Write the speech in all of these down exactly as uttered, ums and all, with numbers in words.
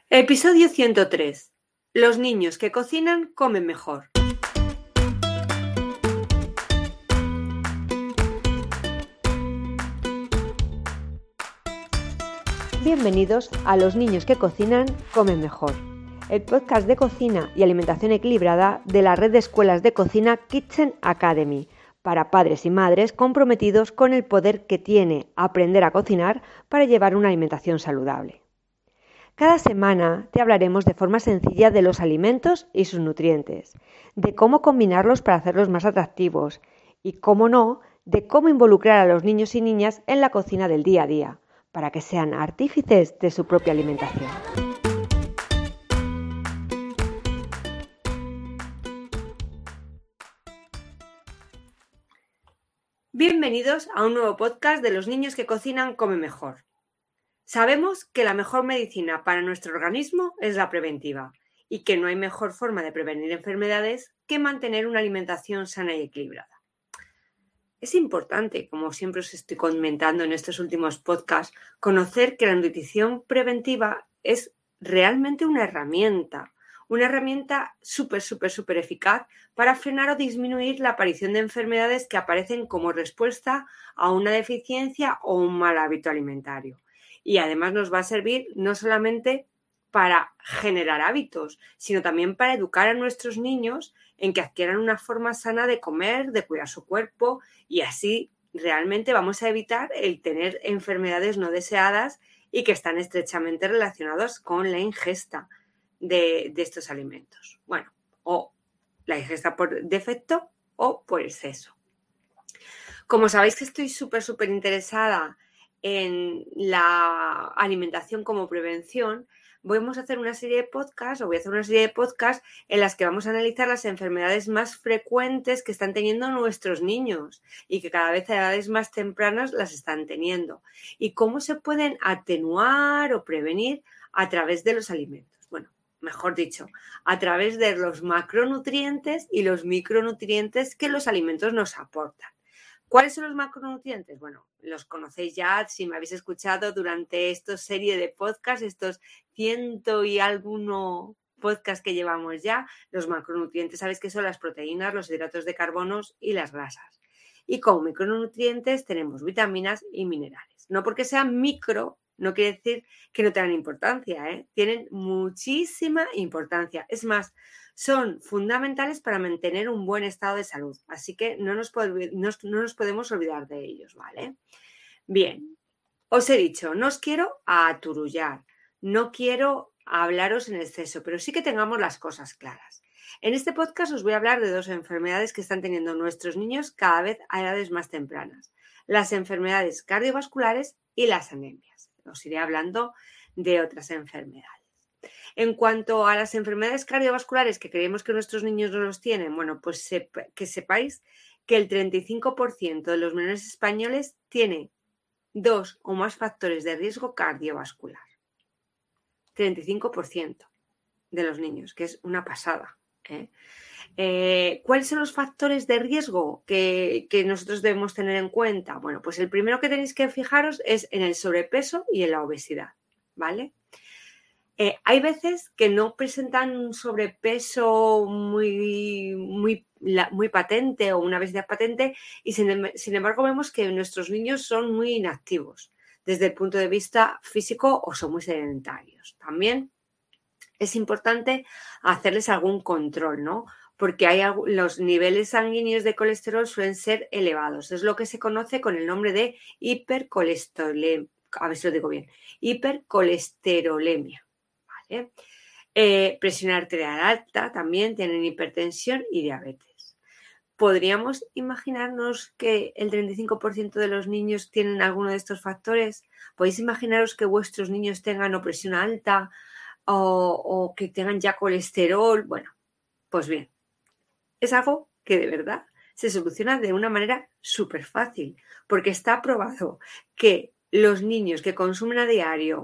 Episodio ciento tres. Los niños que cocinan comen mejor. Bienvenidos a Los niños que cocinan comen mejor, el podcast de cocina y alimentación equilibrada de la red de escuelas de cocina Kitchen Academy, para padres y madres comprometidos con el poder que tiene aprender a cocinar para llevar una alimentación saludable. Cada semana te hablaremos de forma sencilla de los alimentos y sus nutrientes, de cómo combinarlos para hacerlos más atractivos y, cómo no, de cómo involucrar a los niños y niñas en la cocina del día a día, para que sean artífices de su propia alimentación. Bienvenidos a un nuevo podcast de Los niños que cocinan comen mejor. Sabemos que la mejor medicina para nuestro organismo es la preventiva y que no hay mejor forma de prevenir enfermedades que mantener una alimentación sana y equilibrada. Es importante, como siempre os estoy comentando en estos últimos podcasts, conocer que la nutrición preventiva es realmente una herramienta, una herramienta súper, súper, súper eficaz para frenar o disminuir la aparición de enfermedades que aparecen como respuesta a una deficiencia o un mal hábito alimentario. Y además nos va a servir no solamente para generar hábitos, sino también para educar a nuestros niños en que adquieran una forma sana de comer, de cuidar su cuerpo, y así realmente vamos a evitar el tener enfermedades no deseadas y que están estrechamente relacionadas con la ingesta de, de estos alimentos. Bueno, o la ingesta por defecto o por exceso. Como sabéis que estoy súper, súper interesada en la alimentación como prevención, vamos a hacer una serie de podcasts, o voy a hacer una serie de podcasts en las que vamos a analizar las enfermedades más frecuentes que están teniendo nuestros niños y que cada vez a edades más tempranas las están teniendo, y cómo se pueden atenuar o prevenir a través de los alimentos. Bueno, mejor dicho, a través de los macronutrientes y los micronutrientes que los alimentos nos aportan. ¿Cuáles son los macronutrientes? Bueno, los conocéis ya si me habéis escuchado durante esta serie de podcasts, estos ciento y alguno podcasts que llevamos ya. Los macronutrientes, sabéis que son las proteínas, los hidratos de carbono y las grasas. Y como micronutrientes tenemos vitaminas y minerales. No porque sean micro, no quiere decir que no tengan importancia, ¿eh? Tienen muchísima importancia. Es más, son fundamentales para mantener un buen estado de salud, así que no nos, pod- no, no nos podemos olvidar de ellos, ¿vale? Bien, os he dicho, no os quiero aturullar, no quiero hablaros en exceso, pero sí que tengamos las cosas claras. En este podcast os voy a hablar de dos enfermedades que están teniendo nuestros niños cada vez a edades más tempranas: las enfermedades cardiovasculares y las anemias. Os iré hablando de otras enfermedades. En cuanto a las enfermedades cardiovasculares que creemos que nuestros niños no los tienen, bueno, pues sep- que sepáis que el treinta y cinco por ciento de los menores españoles tiene dos o más factores de riesgo cardiovascular. treinta y cinco por ciento de los niños, que es una pasada, ¿eh? Eh, ¿Cuáles son los factores de riesgo que, que nosotros debemos tener en cuenta? Bueno, pues el primero que tenéis que fijaros es en el sobrepeso y en la obesidad, ¿vale? Eh, hay veces que no presentan un sobrepeso muy, muy, la, muy patente o una obesidad patente, y sin, sin embargo vemos que nuestros niños son muy inactivos desde el punto de vista físico o son muy sedentarios. También es importante hacerles algún control, ¿no? Porque hay algo, los niveles sanguíneos de colesterol suelen ser elevados. Es lo que se conoce con el nombre de hipercolesterolemia. A ver si lo digo bien. Hipercolesterolemia. ¿Vale? Eh, presión arterial alta, también tienen hipertensión y diabetes. ¿Podríamos imaginarnos que el treinta y cinco por ciento de los niños tienen alguno de estos factores? ¿Podéis imaginaros que vuestros niños tengan o presión alta o, o que tengan ya colesterol? Bueno, pues bien, es algo que de verdad se soluciona de una manera súper fácil, porque está probado que los niños que consumen a diario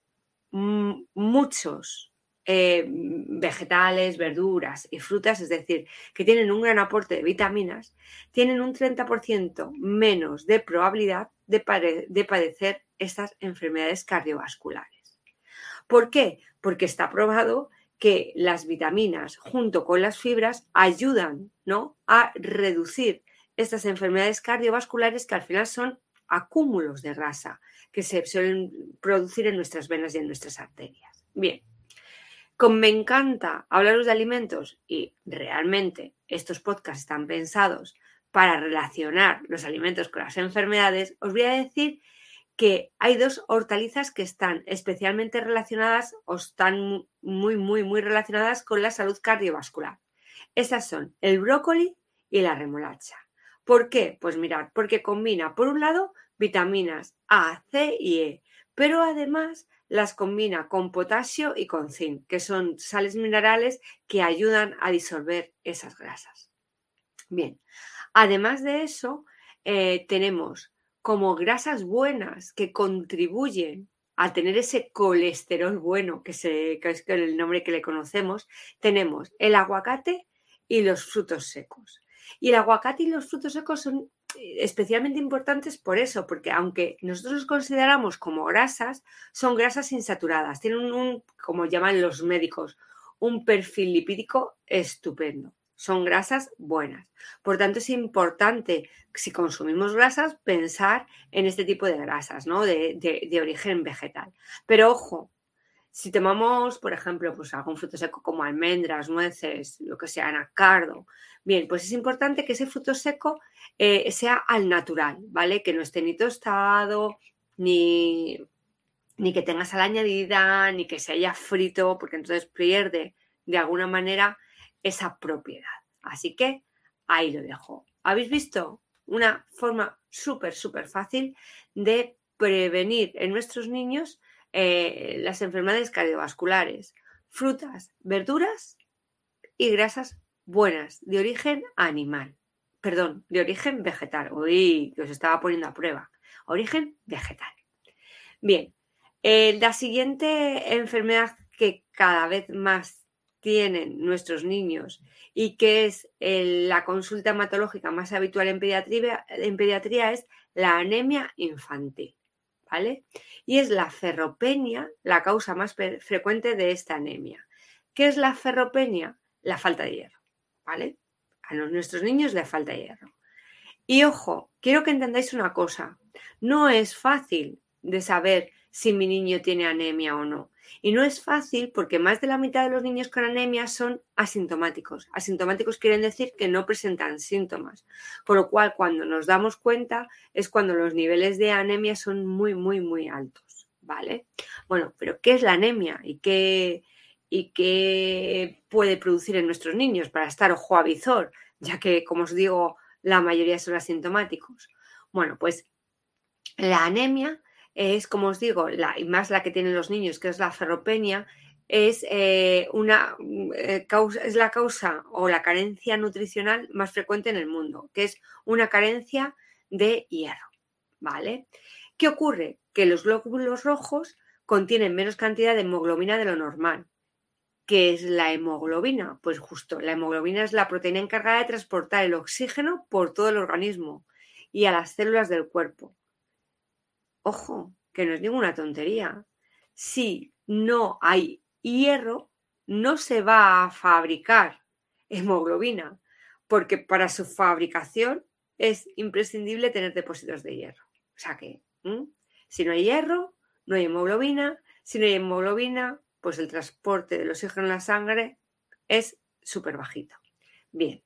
m- muchos eh, vegetales, verduras y frutas, es decir, que tienen un gran aporte de vitaminas, tienen un treinta por ciento menos de probabilidad de, pare- de padecer estas enfermedades cardiovasculares. ¿Por qué? Porque está probado que las vitaminas junto con las fibras ayudan, ¿no?, a reducir estas enfermedades cardiovasculares que al final son acúmulos de grasa que se suelen producir en nuestras venas y en nuestras arterias. Bien, como me encanta hablaros de alimentos y realmente estos podcasts están pensados para relacionar los alimentos con las enfermedades, os voy a decir que hay dos hortalizas que están especialmente relacionadas o están muy, muy, muy relacionadas con la salud cardiovascular. Estas son el brócoli y la remolacha. ¿Por qué? Pues mirad, porque combina, por un lado, vitaminas A, C y E, pero además las combina con potasio y con zinc, que son sales minerales que ayudan a disolver esas grasas. Bien, además de eso, eh, tenemos como grasas buenas que contribuyen a tener ese colesterol bueno, que, se, que es el nombre que le conocemos, tenemos el aguacate y los frutos secos. Y el aguacate y los frutos secos son especialmente importantes por eso, porque aunque nosotros los consideramos como grasas, son grasas insaturadas, tienen un, un como llaman los médicos, un perfil lipídico estupendo. Son grasas buenas. Por tanto, es importante, si consumimos grasas, pensar en este tipo de grasas, ¿no?, de, de, de origen vegetal. Pero ojo, si tomamos, por ejemplo, pues algún fruto seco como almendras, nueces, lo que sea, anacardo, bien, pues es importante que ese fruto seco eh, sea al natural, ¿vale? Que no esté ni tostado, ni, ni que tenga sal añadida, ni que se haya frito, porque entonces pierde de alguna manera esa propiedad. Así que ahí lo dejo. ¿Habéis visto? Una forma súper, súper fácil de prevenir en nuestros niños eh, las enfermedades cardiovasculares. Frutas, verduras y grasas buenas de origen animal. Perdón, de origen vegetal. Uy, que os estaba poniendo a prueba. Origen vegetal. Bien, eh, la siguiente enfermedad que cada vez más tienen nuestros niños y que es eh, la consulta hematológica más habitual en pediatría, en pediatría es la anemia infantil, ¿vale? Y es la ferropenia la causa más frecuente de esta anemia. ¿Qué es la ferropenia? La falta de hierro, ¿vale? A los, nuestros niños les falta hierro. Y ojo, quiero que entendáis una cosa, no es fácil de saber si mi niño tiene anemia o no. Y no es fácil porque más de la mitad de los niños con anemia son asintomáticos. Asintomáticos quieren decir que no presentan síntomas. Con lo cual, cuando nos damos cuenta, es cuando los niveles de anemia son muy, muy, muy altos, ¿vale? Bueno, pero ¿qué es la anemia? ¿Y qué, y qué puede producir en nuestros niños para estar ojo a visor? Ya que, como os digo, la mayoría son asintomáticos. Bueno, pues la anemia es, como os digo, la, y más la que tienen los niños, que es la ferropenia, es, eh, una, eh, causa, es la causa o la carencia nutricional más frecuente en el mundo, que es una carencia de hierro, ¿vale? ¿Qué ocurre? Que los glóbulos rojos contienen menos cantidad de hemoglobina de lo normal. ¿Qué es la hemoglobina? Pues justo, la hemoglobina es la proteína encargada de transportar el oxígeno por todo el organismo y a las células del cuerpo. Ojo, que no es ninguna tontería. Si no hay hierro, no se va a fabricar hemoglobina, porque para su fabricación es imprescindible tener depósitos de hierro. O sea que, ¿m? si no hay hierro, no hay hemoglobina. Si no hay hemoglobina, pues el transporte del oxígeno en la sangre es súper bajito. Bien.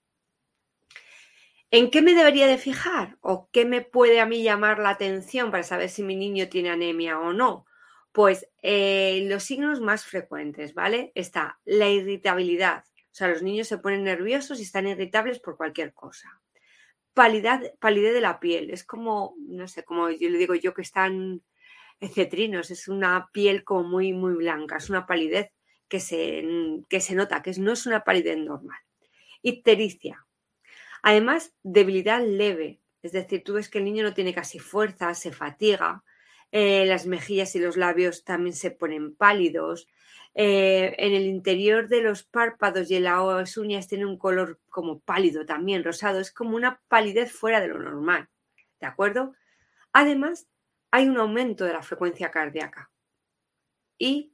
¿En qué me debería de fijar? ¿O qué me puede a mí llamar la atención para saber si mi niño tiene anemia o no? Pues eh, los signos más frecuentes, ¿vale? Está la irritabilidad. O sea, los niños se ponen nerviosos y están irritables por cualquier cosa. Palidez, palidez de la piel. Es como, no sé, como yo le digo yo, que están cetrinos. Es una piel como muy, muy blanca. Es una palidez que se, que se nota, que no es una palidez normal. Ictericia. Además, debilidad leve, es decir, tú ves que el niño no tiene casi fuerza, se fatiga, eh, las mejillas y los labios también se ponen pálidos, eh, en el interior de los párpados y en las uñas tiene un color como pálido también, rosado, es como una palidez fuera de lo normal, ¿de acuerdo? Además, hay un aumento de la frecuencia cardíaca y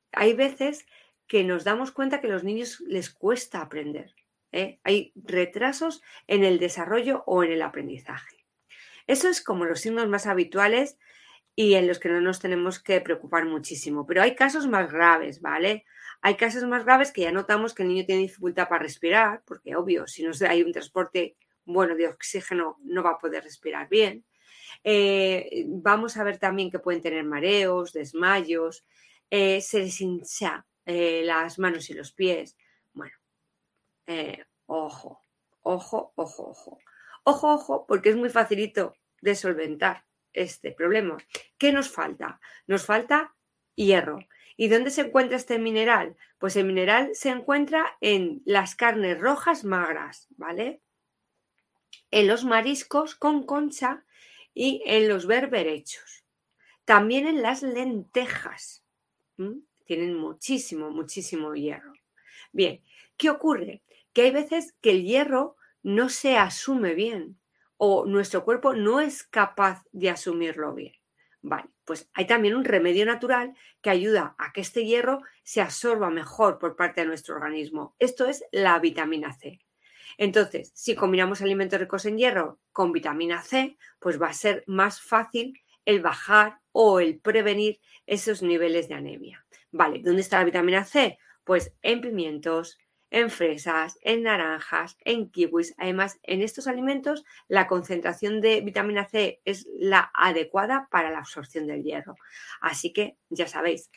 hay veces que nos damos cuenta que a los niños les cuesta aprender, ¿eh? Hay retrasos en el desarrollo o en el aprendizaje. Eso es como los signos más habituales y en los que no nos tenemos que preocupar muchísimo. Pero hay casos más graves, ¿vale? Hay casos más graves que ya notamos que el niño tiene dificultad para respirar, porque obvio, si no hay un transporte bueno de oxígeno no va a poder respirar bien. Eh, vamos a ver también que pueden tener mareos, desmayos, eh, se les hincha eh, las manos y los pies. Bueno, eh, ojo, ojo, ojo, ojo. Ojo, ojo, porque es muy facilito de solventar este problema. ¿Qué nos falta? Nos falta hierro. ¿Y dónde se encuentra este mineral? Pues el mineral se encuentra en las carnes rojas magras, ¿vale? En los mariscos con concha y en los berberechos. También en las lentejas. ¿Mm? Tienen muchísimo, muchísimo hierro. Bien, ¿qué ocurre? Que hay veces que el hierro no se asume bien o nuestro cuerpo no es capaz de asumirlo bien. Vale, pues hay también un remedio natural que ayuda a que este hierro se absorba mejor por parte de nuestro organismo. Esto es la vitamina C. Entonces, si combinamos alimentos ricos en hierro con vitamina C, pues va a ser más fácil el bajar o el prevenir esos niveles de anemia. Vale, ¿dónde está la vitamina C? Pues en pimientos, en fresas, en naranjas, en kiwis. Además, en estos alimentos la concentración de vitamina C es la adecuada para la absorción del hierro. Así que, ya sabéis,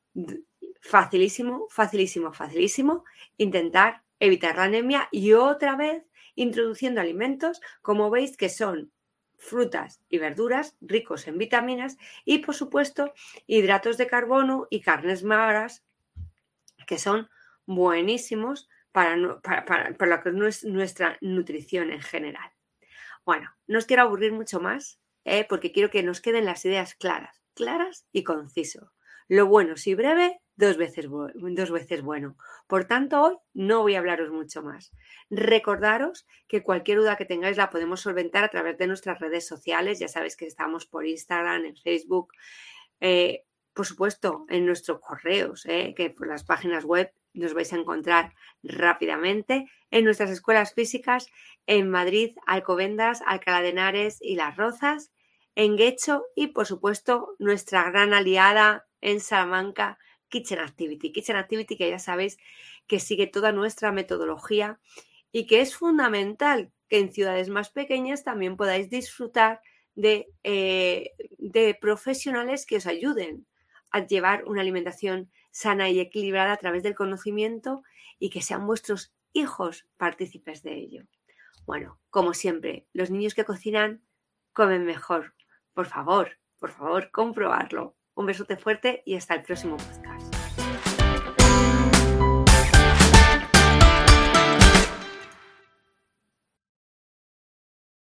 facilísimo, facilísimo, facilísimo intentar evitar la anemia y otra vez introduciendo alimentos, como veis, que son frutas y verduras ricos en vitaminas y, por supuesto, hidratos de carbono y carnes magras, que son buenísimos para, para, para, para lo que es nuestra nutrición en general. Bueno, no os quiero aburrir mucho más, ¿eh? Porque quiero que nos queden las ideas claras, claras y conciso. Lo bueno, si breve, dos veces, dos veces bueno. Por tanto, hoy no voy a hablaros mucho más. Recordaros que cualquier duda que tengáis la podemos solventar a través de nuestras redes sociales. Ya sabéis que estamos por Instagram, en Facebook, eh, por supuesto, en nuestros correos, eh, que por las páginas web nos vais a encontrar rápidamente, en nuestras escuelas físicas en Madrid, Alcobendas, Alcalá de Henares y Las Rozas, en Guecho y, por supuesto, nuestra gran aliada en Salamanca, Kitchen Activity. Kitchen Activity, que ya sabéis que sigue toda nuestra metodología y que es fundamental que en ciudades más pequeñas también podáis disfrutar de, eh, de profesionales que os ayuden a llevar una alimentación sana y equilibrada a través del conocimiento y que sean vuestros hijos partícipes de ello. Bueno, como siempre, los niños que cocinan comen mejor. Por favor, por favor, comprobarlo. Un besote fuerte y hasta el próximo podcast.